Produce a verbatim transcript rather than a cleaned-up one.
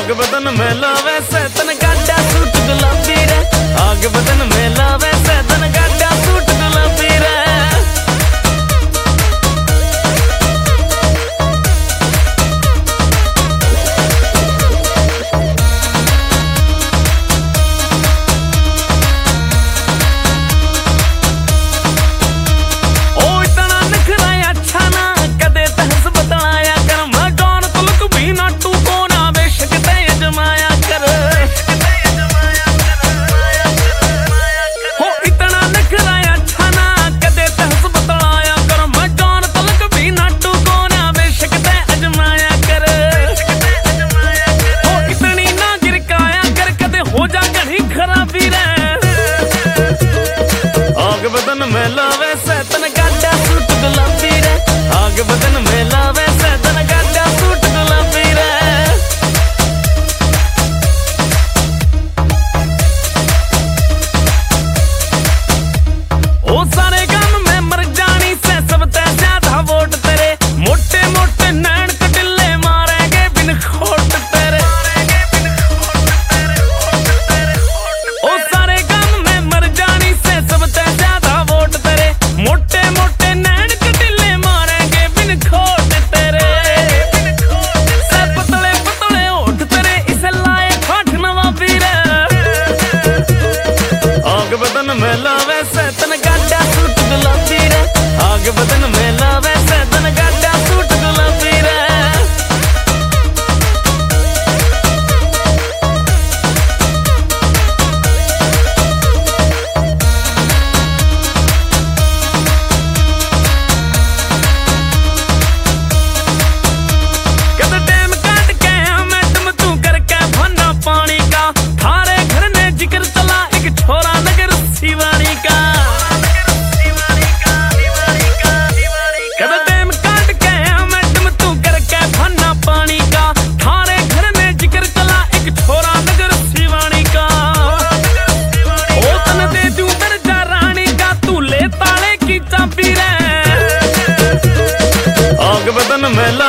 आग बदन में लावे से तन गाड़ा सूट गुलाबी रे, आग बदन में लावे से तन गाड़ा सूट गुलाबी रे। आग बदन में लावे से तन गाड़ा सूट गुलाबी रे, आग बदन में लावे से तन गाड़ा सूट गुलाबी रे। ओ सारे गम में मर जानी से सब ते ज्यादा वोट तेरे, मोटे मोटे नैन कटिले मारेंगे बिन खोट तेरे। ओ सारे गम में मर जानी से सब ते मोटे मोटे नैन कटिले मारेंगे बिन खोट तेरे। से पतले पतले होठ तेरे इसे लाए ठाठ नवाबी रे। आग बदन में लावे से तन गाड़ा सूट गुलाबी रे, आग बदन में लावे से तन गाड़ा सूट गुलाबी रे। आग बदन में